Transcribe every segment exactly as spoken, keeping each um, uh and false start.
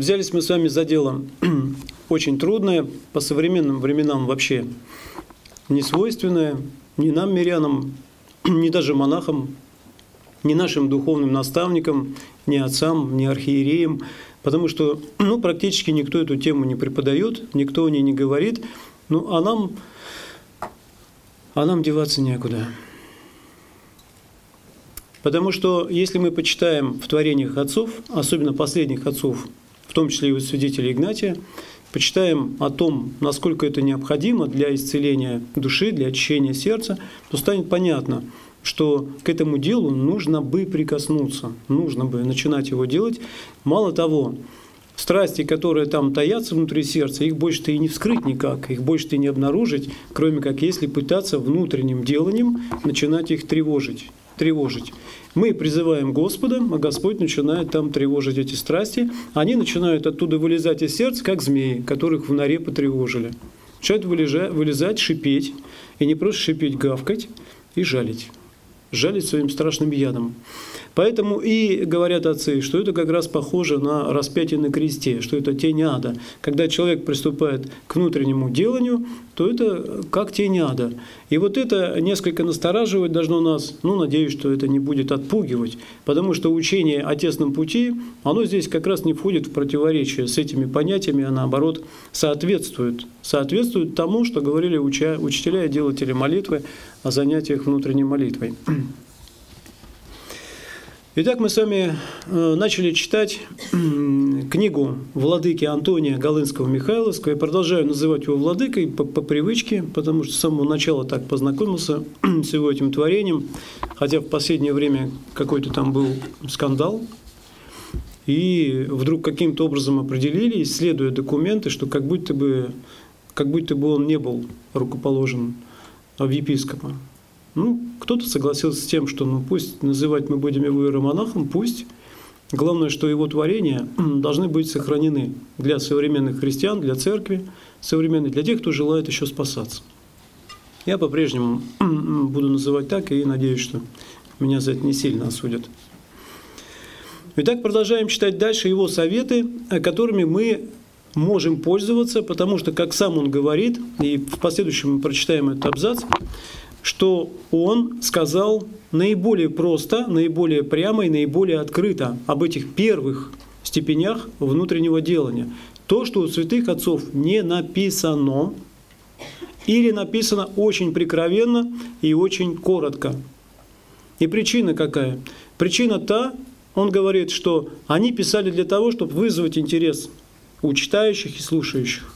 взялись мы с вами за дело очень трудное, по современным временам вообще не свойственное, ни нам, мирянам, ни даже монахам, ни нашим духовным наставникам, ни отцам, ни архиереям, потому что ну, практически никто эту тему не преподает, никто о ней не говорит, ну, а нам, а нам деваться некуда. Потому что если мы почитаем в творениях отцов, особенно последних отцов, в том числе и у святителя Игнатия, почитаем о том, насколько это необходимо для исцеления души, для очищения сердца, то станет понятно, что к этому делу нужно бы прикоснуться, нужно бы начинать его делать. Мало того, страсти, которые там таятся внутри сердца, их больше-то и не вскрыть никак, их больше-то и не обнаружить, кроме как если пытаться внутренним деланием начинать их тревожить. тревожить. Мы призываем Господа, а Господь начинает там тревожить эти страсти. Они начинают оттуда вылезать из сердца, как змеи, которых в норе потревожили. Начинают вылезать, вылезать, шипеть, и не просто шипеть, гавкать и жалить. Жалить своим страшным ядом. Поэтому и говорят отцы, что это как раз похоже на распятие на кресте, что это тень ада. Когда человек приступает к внутреннему деланию, то это как тень ада. И вот это несколько настораживать должно нас, ну, надеюсь, что это не будет отпугивать, потому что учение о тесном пути, оно здесь как раз не входит в противоречие с этими понятиями, а наоборот соответствует, соответствует тому, что говорили уча, учителя и делатели молитвы о занятиях внутренней молитвой. Итак, мы с вами начали читать книгу владыки Антония Голынского-Михайловского. Я продолжаю называть его владыкой по, по привычке, потому что с самого начала так познакомился с его этим творением, хотя в последнее время какой-то там был скандал. И вдруг каким-то образом определили, исследуя документы, что как будто бы, как будто бы он не был рукоположен в епископа. Ну, кто-то согласился с тем, что ну, пусть называть мы будем его иеромонахом, пусть. Главное, что его творения должны быть сохранены для современных христиан, для церкви современной, для тех, кто желает еще спасаться. Я по-прежнему буду называть так и надеюсь, что меня за это не сильно осудят. Итак, продолжаем читать дальше его советы, которыми мы можем пользоваться, потому что, как сам он говорит, и в последующем мы прочитаем этот абзац, что он сказал наиболее просто, наиболее прямо и наиболее открыто об этих первых степенях внутреннего делания. То, что у святых отцов не написано, или написано очень прикровенно и очень коротко. И причина какая? Причина та, он говорит, что они писали для того, чтобы вызвать интерес у читающих и слушающих.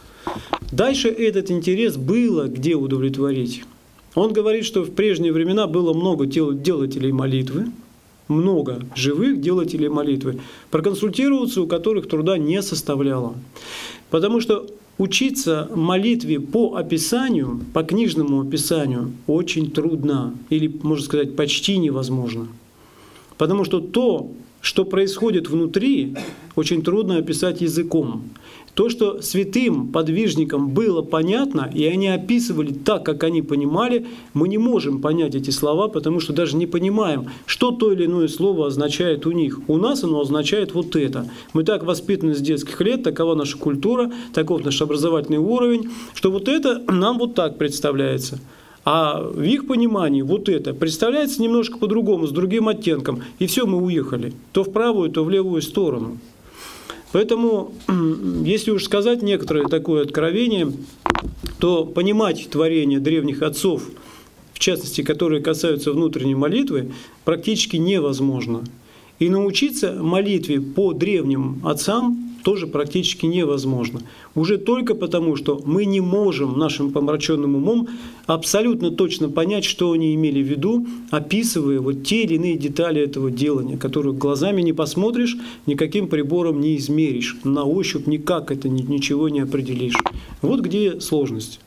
Дальше этот интерес было где удовлетворить. Он говорит, что в прежние времена было много делателей молитвы, много живых делателей молитвы, проконсультироваться у которых труда не составляло. Потому что учиться молитве по описанию, по книжному описанию очень трудно, или, можно сказать, почти невозможно. Потому что то, что происходит внутри, очень трудно описать языком. То, что святым подвижникам было понятно, и они описывали так, как они понимали, мы не можем понять эти слова, потому что даже не понимаем, что то или иное слово означает у них. У нас оно означает вот это. Мы так воспитаны с детских лет, такова наша культура, таков наш образовательный уровень, что вот это нам вот так представляется. А в их понимании вот это представляется немножко по-другому, с другим оттенком. И все, мы уехали. То в правую, то в левую сторону. Поэтому, если уж сказать некоторое такое откровение, то понимать творения древних отцов, в частности, которые касаются внутренней молитвы, практически невозможно. И научиться молитве по древним отцам тоже практически невозможно. Уже только потому, что мы не можем нашим помраченным умом абсолютно точно понять, что они имели в виду, описывая вот те или иные детали этого делания, которые глазами не посмотришь, никаким прибором не измеришь, на ощупь никак это ничего не определишь. Вот где сложность.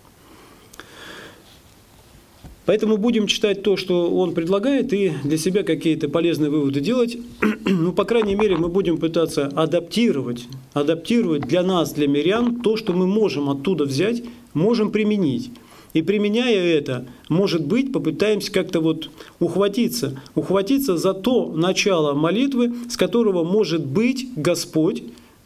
Поэтому будем читать то, что он предлагает, и для себя какие-то полезные выводы делать. Ну, по крайней мере, мы будем пытаться адаптировать, адаптировать для нас, для мирян, то, что мы можем оттуда взять, можем применить. И применяя это, может быть, попытаемся как-то вот ухватиться, ухватиться за то начало молитвы, с которого, может быть, Господь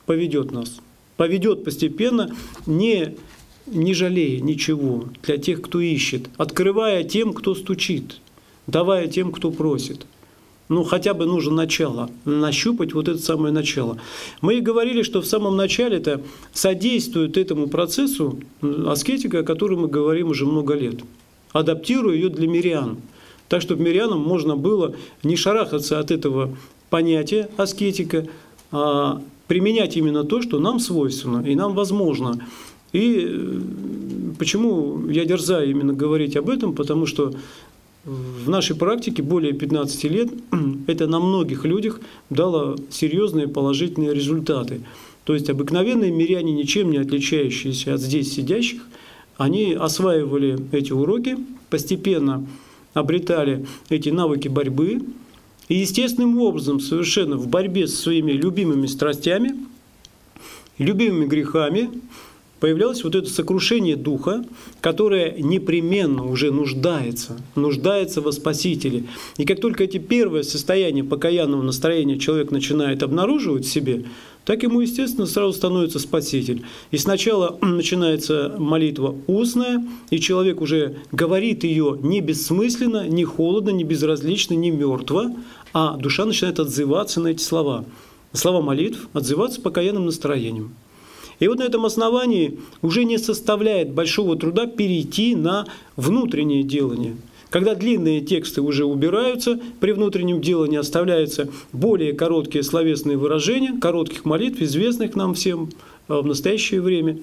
поведет нас. Поведет постепенно, не, не жалея ничего для тех, кто ищет, открывая тем, кто стучит, давая тем, кто просит. Ну, хотя бы нужно начало, нащупать вот это самое начало. Мы и говорили, что в самом начале это содействует этому процессу аскетика, о котором мы говорим уже много лет, адаптируя ее для мирян. Так, чтобы мирянам можно было не шарахаться от этого понятия аскетика, а применять именно то, что нам свойственно и нам возможно. И почему я дерзаю именно говорить об этом? Потому что в нашей практике более пятнадцати лет это на многих людях дало серьезные положительные результаты. То есть обыкновенные миряне, ничем не отличающиеся от здесь сидящих, они осваивали эти уроки, постепенно обретали эти навыки борьбы и естественным образом совершенно в борьбе со своими любимыми страстями, любимыми грехами появлялось вот это сокрушение духа, которое непременно уже нуждается, нуждается во Спасителе. И как только эти первые состояния покаянного настроения человек начинает обнаруживать в себе, так ему, естественно, сразу становится Спаситель. И сначала начинается молитва устная, и человек уже говорит ее не бессмысленно, не холодно, не безразлично, не мертво, а душа начинает отзываться на эти слова. Слова молитв отзываться покаянным настроением. И вот на этом основании уже не составляет большого труда перейти на внутреннее делание. Когда длинные тексты уже убираются, при внутреннем делании оставляются более короткие словесные выражения, коротких молитв, известных нам всем в настоящее время,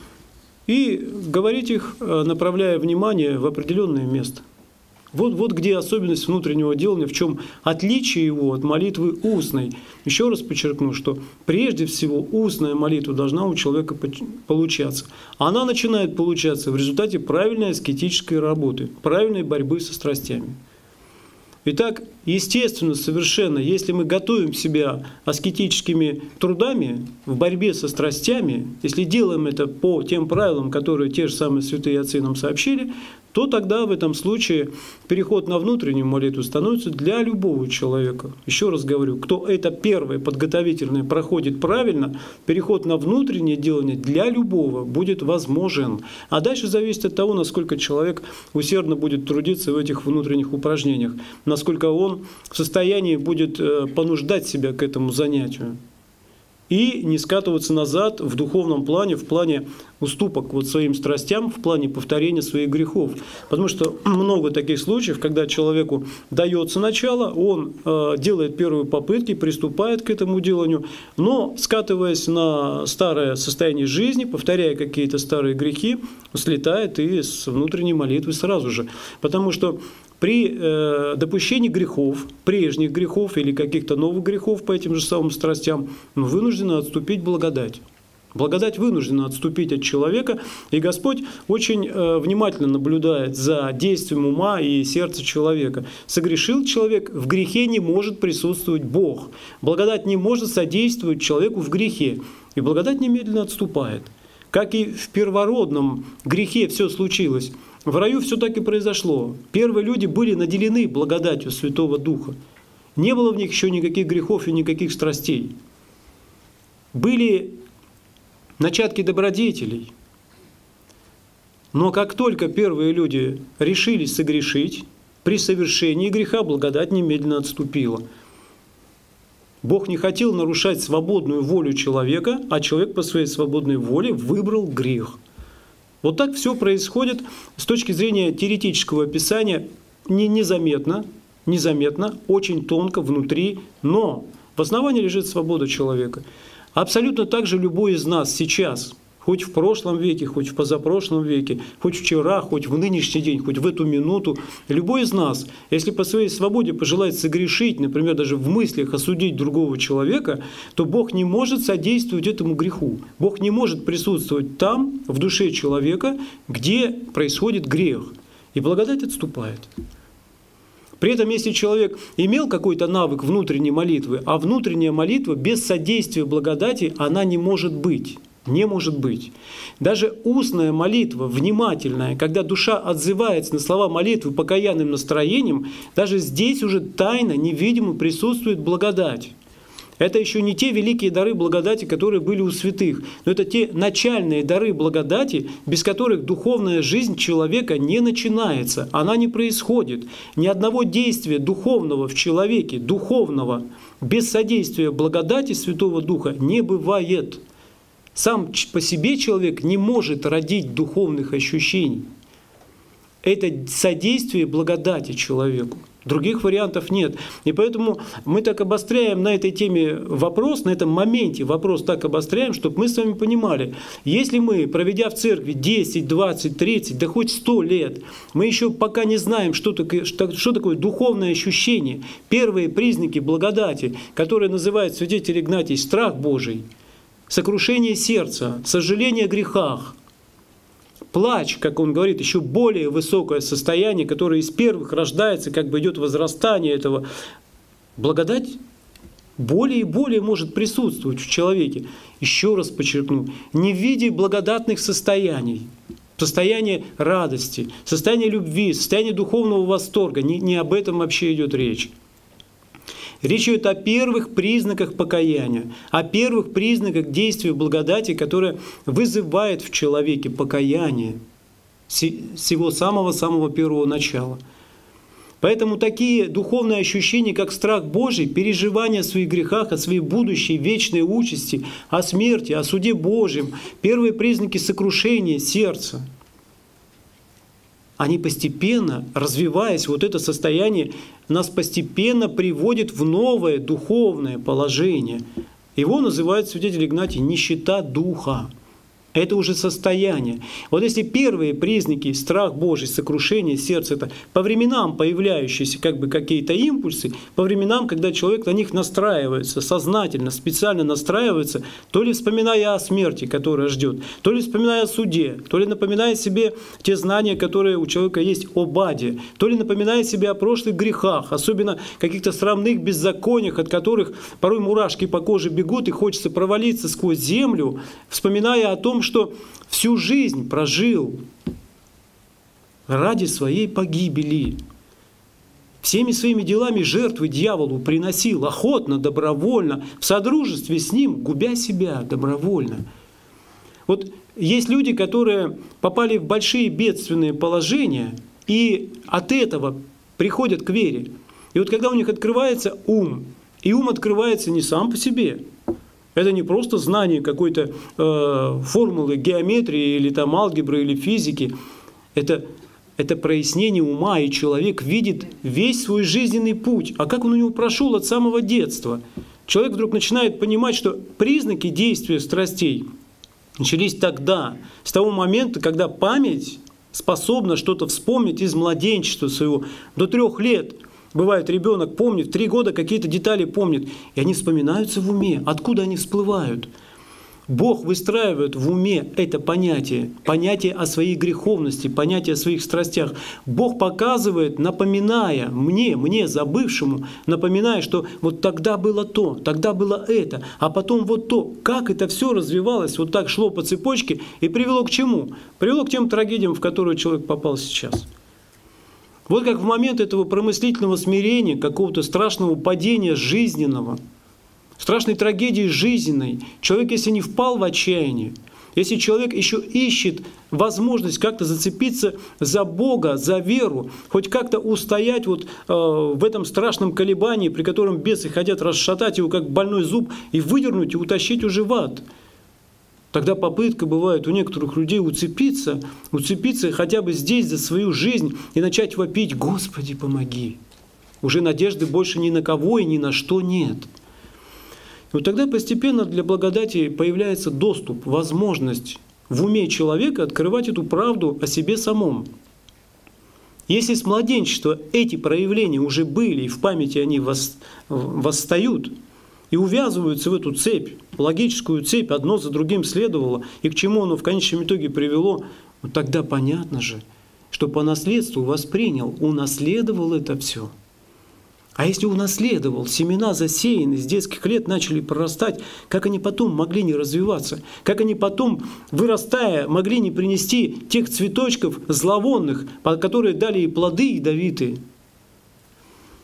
и говорить их, направляя внимание в определенное место. Вот, вот где особенность внутреннего делания, в чем отличие его от молитвы устной. Еще раз подчеркну, что прежде всего устная молитва должна у человека получаться. Она начинает получаться в результате правильной аскетической работы, правильной борьбы со страстями. Итак, естественно, совершенно, если мы готовим себя аскетическими трудами в борьбе со страстями, если делаем это по тем правилам, которые те же самые святые отцы нам сообщили, то тогда в этом случае переход на внутреннюю молитву становится для любого человека. Еще раз говорю, кто это первое подготовительное проходит правильно, переход на внутреннее делание для любого будет возможен. А дальше зависит от того, насколько человек усердно будет трудиться в этих внутренних упражнениях, насколько он в состоянии будет понуждать себя к этому занятию. И не скатываться назад в духовном плане, в плане уступок вот своим страстям, в плане повторения своих грехов. Потому что много таких случаев, когда человеку дается начало, он э, делает первые попытки, приступает к этому деланию, но, скатываясь на старое состояние жизни, повторяя какие-то старые грехи, слетает и с внутренней молитвы сразу же. Потому что при э, допущении грехов, прежних грехов или каких-то новых грехов по этим же самым страстям, вынуждена отступить благодать. Благодать вынуждена отступить от человека, и Господь очень э, внимательно наблюдает за действием ума и сердца человека. Согрешил человек, в грехе не может присутствовать Бог. Благодать не может содействовать человеку в грехе, и благодать немедленно отступает. Как и в первородном грехе все случилось, в раю все так и произошло. Первые люди были наделены благодатью Святого Духа. Не было в них еще никаких грехов и никаких страстей. Были начатки добродетелей. Но как только первые люди решились согрешить, при совершении греха благодать немедленно отступила. Бог не хотел нарушать свободную волю человека, а человек по своей свободной воле выбрал грех. Вот так все происходит с точки зрения теоретического описания не незаметно, незаметно, очень тонко внутри, но в основании лежит свобода человека. Абсолютно так же любой из нас сейчас, хоть в прошлом веке, хоть в позапрошлом веке, хоть вчера, хоть в нынешний день, хоть в эту минуту, любой из нас, если по своей свободе пожелает согрешить, например, даже в мыслях осудить другого человека, то Бог не может содействовать этому греху. Бог не может присутствовать там, в душе человека, где происходит грех. И благодать отступает. При этом, если человек имел какой-то навык внутренней молитвы, а внутренняя молитва без содействия благодати, она не может быть. Не может быть. Даже устная молитва, внимательная, когда душа отзывается на слова молитвы покаянным настроением, даже здесь уже тайно, невидимо присутствует благодать. Это еще не те великие дары благодати, которые были у святых, но это те начальные дары благодати, без которых духовная жизнь человека не начинается, она не происходит. Ни одного действия духовного в человеке, духовного, без содействия благодати Святого Духа не бывает. Сам по себе человек не может родить духовных ощущений. Это содействие благодати человеку. Других вариантов нет. И поэтому мы так обостряем на этой теме вопрос, на этом моменте вопрос так обостряем, чтобы мы с вами понимали, если мы, проведя в церкви десять, двадцать, тридцать, да хоть сто лет, мы еще пока не знаем, что такое, что, что такое духовное ощущение, первые признаки благодати, которые называет святитель Игнатий страх Божий, сокрушение сердца, сожаление о грехах, плач, как он говорит, еще более высокое состояние, которое из первых рождается, как бы идет возрастание этого. Благодать более и более может присутствовать в человеке. Еще раз подчеркну, не в виде благодатных состояний, состояние радости, состояние любви, состояние духовного восторга. Не, не об этом вообще идет речь. Речь идет о первых признаках покаяния, о первых признаках действия благодати, которое вызывает в человеке покаяние с его самого-самого первого начала. Поэтому такие духовные ощущения, как страх Божий, переживание о своих грехах, о своей будущей вечной участи, о смерти, о суде Божьем, первые признаки сокрушения сердца, они постепенно, развиваясь, вот это состояние нас постепенно приводит в новое духовное положение. Его называют святитель Игнатий нищета духа. Это уже состояние. Вот если первые признаки, страх Божий, сокрушение сердца, это по временам появляющиеся как бы какие-то импульсы, по временам, когда человек на них настраивается, сознательно, специально настраивается, то ли вспоминая о смерти, которая ждет, то ли вспоминая о суде, то ли напоминая себе те знания, которые у человека есть об аде, то ли напоминая себе о прошлых грехах, особенно каких-то срамных беззакониях, от которых порой мурашки по коже бегут и хочется провалиться сквозь землю, вспоминая о том, что всю жизнь прожил ради своей погибели. Всеми своими делами жертвы дьяволу приносил охотно, добровольно, в содружестве с ним, губя себя добровольно. Вот есть люди, которые попали в большие бедственные положения и от этого приходят к вере. И вот когда у них открывается ум, и ум открывается не сам по себе, это не просто знание какой-то э, формулы геометрии или там алгебры или физики. Это, это прояснение ума, и человек видит весь свой жизненный путь. А как он у него прошел от самого детства? Человек вдруг начинает понимать, что признаки действия страстей начались тогда, с того момента, когда память способна что-то вспомнить из младенчества своего до трех лет. Бывает, ребенок помнит, в три года какие-то детали помнит, и они вспоминаются в уме. Откуда они всплывают? Бог выстраивает в уме это понятие, понятие о своей греховности, понятие о своих страстях. Бог показывает, напоминая мне, мне забывшему, напоминая, что вот тогда было то, тогда было это, а потом вот то. Как это все развивалось, вот так шло по цепочке и привело к чему? Привело к тем трагедиям, в которые человек попал сейчас. Вот как в момент этого промыслительного смирения, какого-то страшного падения жизненного, страшной трагедии жизненной, человек, если не впал в отчаяние, если человек еще ищет возможность как-то зацепиться за Бога, за веру, хоть как-то устоять вот, э, в этом страшном колебании, при котором бесы хотят расшатать его, как больной зуб, и выдернуть, и утащить уже в ад, тогда попытка бывает у некоторых людей уцепиться, уцепиться хотя бы здесь за свою жизнь и начать вопить: «Господи, помоги!» Уже надежды больше ни на кого и ни на что нет. И вот тогда постепенно для благодати появляется доступ, возможность в уме человека открывать эту правду о себе самом. Если с младенчества эти проявления уже были, и в памяти они восстают, и увязываются в эту цепь, логическую цепь, одно за другим следовало, и к чему оно в конечном итоге привело, вот тогда понятно же, что по наследству воспринял, унаследовал это все. А если унаследовал, семена засеяны, с детских лет начали прорастать, как они потом могли не развиваться, как они потом, вырастая, могли не принести тех цветочков зловонных, которые дали и плоды ядовитые.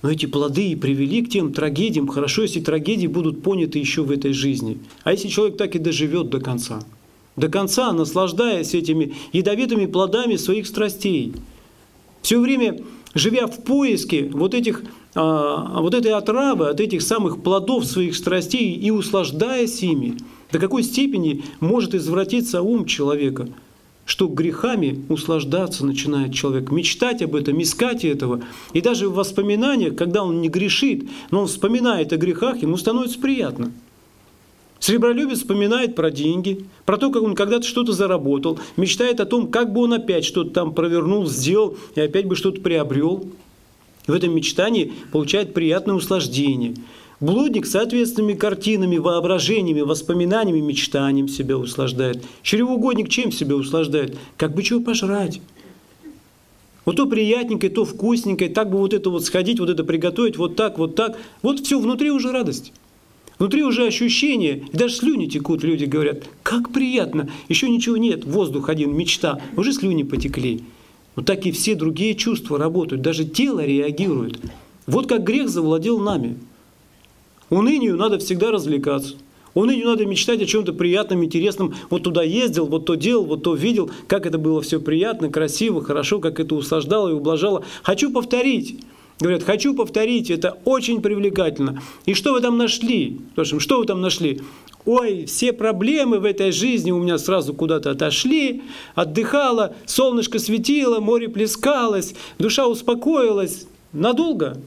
Но эти плоды и привели к тем трагедиям. Хорошо, если трагедии будут поняты еще в этой жизни. А если человек так и доживет до конца? До конца, наслаждаясь этими ядовитыми плодами своих страстей. Все время живя в поиске вот, этих, а, вот этой отравы, от этих самых плодов своих страстей и услаждаясь ими, до какой степени может извратиться ум человека, что грехами услаждаться начинает человек, мечтать об этом, искать этого. И даже в воспоминаниях, когда он не грешит, но он вспоминает о грехах, ему становится приятно. Сребролюбец вспоминает про деньги, про то, как он когда-то что-то заработал, мечтает о том, как бы он опять что-то там провернул, сделал и опять бы что-то приобрел. В этом мечтании получает приятное услаждение. Блудник соответственными картинами, воображениями, воспоминаниями, мечтанием себя услаждает. Чревоугодник чем себя услаждает? Как бы чего пожрать. Вот то приятненькое, то вкусненькое, так бы вот это вот сходить, вот это приготовить, вот так, вот так. Вот все, внутри уже радость. Внутри уже ощущения, и даже слюни текут, люди говорят, как приятно, еще ничего нет, воздух один, мечта, уже слюни потекли. Вот так и все другие чувства работают, даже тело реагирует. Вот как грех завладел нами. Унынию надо всегда развлекаться. Унынию надо мечтать о чем-то приятном, интересном. Вот туда ездил, вот то делал, вот то видел, как это было все приятно, красиво, хорошо, как это услаждало и ублажало. Хочу повторить. Говорят, хочу повторить, это очень привлекательно. И что вы там нашли? Спрашиваем, что вы там нашли? Ой, все проблемы в этой жизни у меня сразу куда-то отошли, отдыхала, солнышко светило, море плескалось, душа успокоилась. Надолго?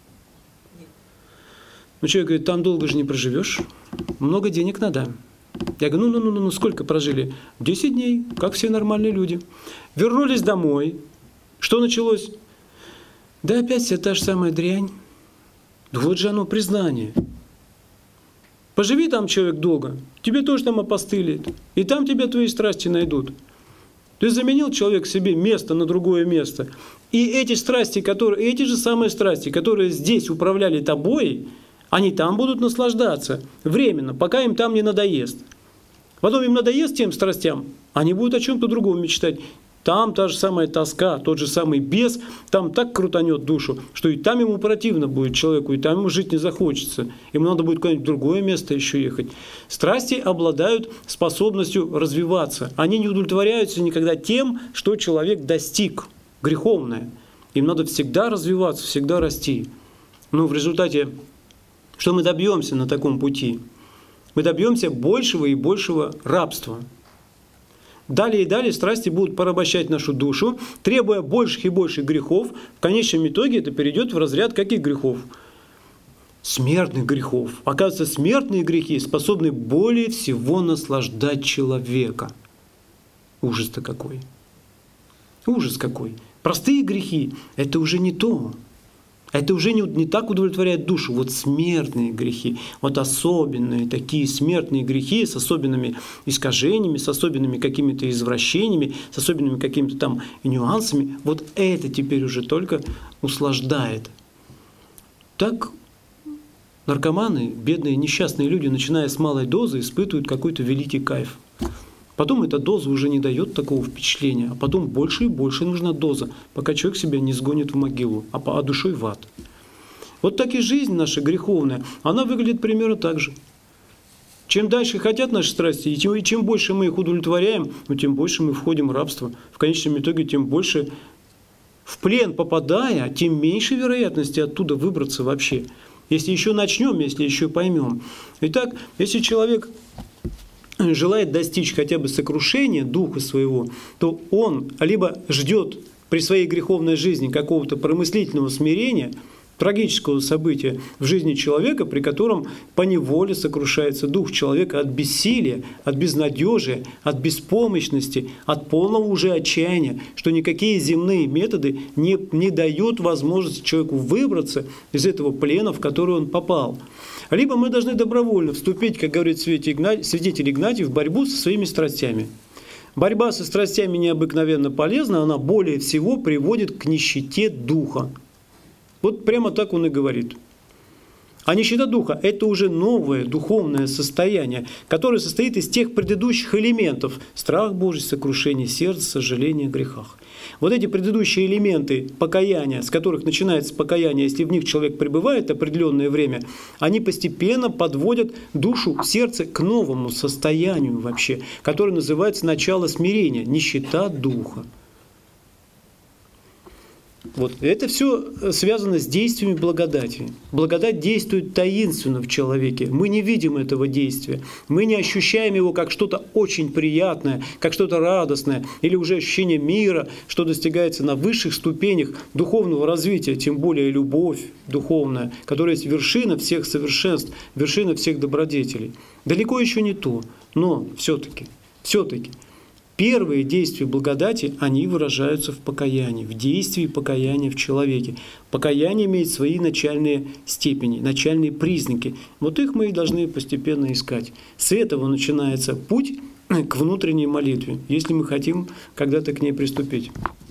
Ну, человек говорит, там долго же не проживешь, много денег надо. Я говорю, ну, ну, ну, ну, сколько прожили? десять дней, как все нормальные люди. Вернулись домой. Что началось? Да опять вся та же самая дрянь. Вот же оно, признание. Поживи там, человек, долго, тебе тоже там опостылит. И там тебя твои страсти найдут. Ты заменил, человек, себе место на другое место. И эти страсти, которые, эти же самые страсти, которые здесь управляли тобой, они там будут наслаждаться временно, пока им там не надоест. Потом им надоест тем страстям, они будут о чем-то другом мечтать. Там та же самая тоска, тот же самый бес, там так крутанет душу, что и там ему противно будет человеку, и там ему жить не захочется. Ему надо будет куда-нибудь в другое место еще ехать. Страсти обладают способностью развиваться. Они не удовлетворяются никогда тем, что человек достиг, греховное. Им надо всегда развиваться, всегда расти. Но в результате, что мы добьемся на таком пути? Мы добьемся большего и большего рабства. Далее и далее страсти будут порабощать нашу душу, требуя больших и больших грехов. В конечном итоге это перейдет в разряд каких грехов? Смертных грехов. Оказывается, смертные грехи способны более всего наслаждать человека. Ужас-то какой. Ужас какой. Простые грехи – это уже не то. Это уже не, не так удовлетворяет душу. Вот смертные грехи, вот особенные такие смертные грехи с особенными искажениями, с особенными какими-то извращениями, с особенными какими-то там нюансами, вот это теперь уже только услаждает. Так наркоманы, бедные несчастные люди, начиная с малой дозы, испытывают какой-то великий кайф. Потом эта доза уже не дает такого впечатления, а потом больше и больше нужна доза, пока человек себя не сгонит в могилу, а, а душой в ад. Вот так и жизнь наша греховная, она выглядит примерно так же. Чем дальше хотят наши страсти, и тем, и чем больше мы их удовлетворяем, ну, тем больше мы входим в рабство. В конечном итоге, тем больше в плен попадая, тем меньше вероятности оттуда выбраться вообще. Если еще начнем, если еще поймем. Итак, если человек желает достичь хотя бы сокрушения духа своего, то он либо ждет при своей греховной жизни какого-то промыслительного смирения, трагического события в жизни человека, при котором поневоле сокрушается дух человека от бессилия, от безнадежия, от беспомощности, от полного уже отчаяния, что никакие земные методы не, не дают возможности человеку выбраться из этого плена, в который он попал. Либо мы должны добровольно вступить, как говорит святитель Игнатий, в борьбу со своими страстями. Борьба со страстями необыкновенно полезна, она более всего приводит к нищете духа. Вот прямо так он и говорит. А нищета духа – это уже новое духовное состояние, которое состоит из тех предыдущих элементов – страх Божий, сокрушение сердца, сожаление о грехах. Вот эти предыдущие элементы покаяния, с которых начинается покаяние, если в них человек пребывает определенное время, они постепенно подводят душу, сердце к новому состоянию вообще, которое называется начало смирения, нищета духа. Вот. Это все связано с действиями благодати. Благодать действует таинственно в человеке. Мы не видим этого действия. Мы не ощущаем его как что-то очень приятное, как что-то радостное, или уже ощущение мира, что достигается на высших ступенях духовного развития, тем более любовь духовная, которая есть вершина всех совершенств, вершина всех добродетелей. Далеко еще не то, но все-таки, все-таки. Первые действия благодати, они выражаются в покаянии, в действии покаяния в человеке. Покаяние имеет свои начальные степени, начальные признаки. Вот их мы и должны постепенно искать. С этого начинается путь к внутренней молитве, если мы хотим когда-то к ней приступить.